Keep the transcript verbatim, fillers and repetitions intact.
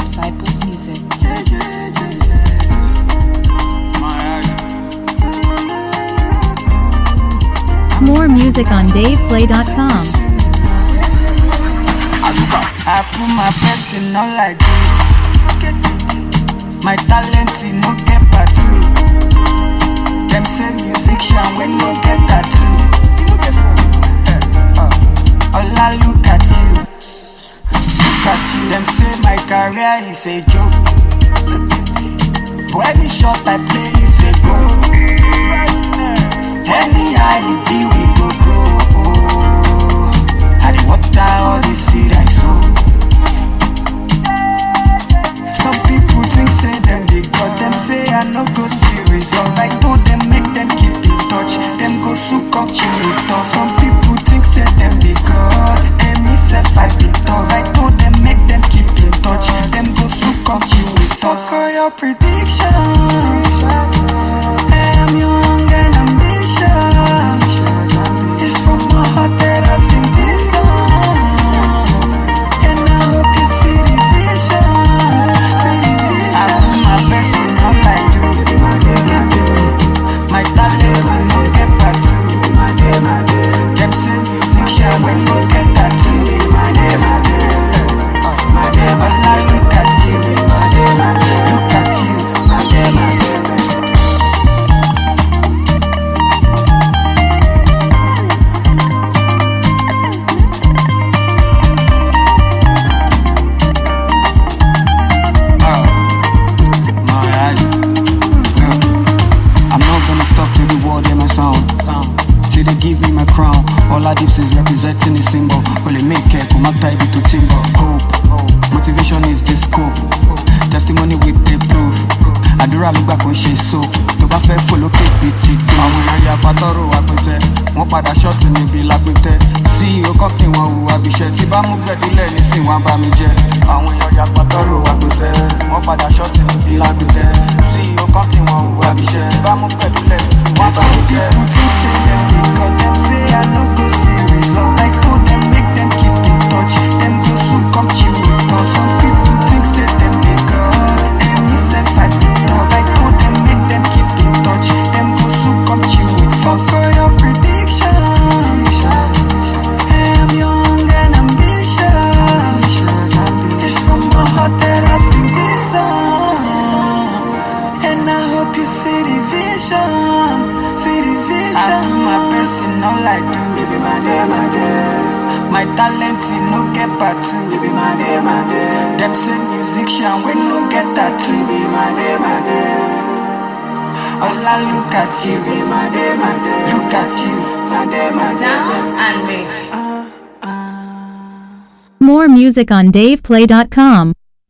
Disciples Music. More music on dave play dot com. I put my best in all I do. My talent in no get tattoo. Them say musician when no get tattoo. All I look at you, look at you. Them say my career is a joke, but any shot I play is a goal. Anyhow it be we go go. I dey water all the seed I sow. Some people think say them they got them say I no go see result. I told them make them keep in touch. Them go soak up chill with us. Some people think say them they got and me self I be tough. I told them make them keep in touch. Them go soak up chill with us. Fuck all your predictions. I am young and ambitious. It's from my heart that I sing this song. And I hope you see the vision. See the vision. I put my best in all I do. My talents will not get tattoo. Them say musician when no get tattoo. All I look at you, look at you. They give me my crown. All our dips is representing a symbol. Only make it come up tight to timber. Hope, motivation is the scope. Testimony with the proof. Adura look back on she so. To ba fe follow keep it. Àwọn aya patoro wa pese. Wọ́n padà short ni bi lápẹtẹ. C E O company wọn ò àbíṣẹ́ tí bá mú gbẹ̀dúlẹ̀ nísìn wọn bá mi jẹ́. Àwọn aya patoro wa pese. Wọ́n padà short ni bi lápẹtẹ. C E O company wọn ò àbíṣẹ́ tí bá mú gbẹ̀dúlẹ̀ nísìn wọn bá mi jẹ́. Because them say I no go see result. I told them make them keep in touch. Them go so come chill with us. Some people think say them they God, and me self I did not. I told them make them keep in touch. Them go so come chill with us. Fuck all your predictions. I am young and ambitious. It's from my heart that I sing this song. And I hope you see the vision. See the vision. I do my best in all I do. Baby, my day, my day. My talent in no get tattoo. Baby, my day, my day. Them say musician when no get tattoo. Baby, my day, my day. All I look at you. Baby, my day, my day. Look at you. My day, my day. Sound and me. More music on dave play dot com.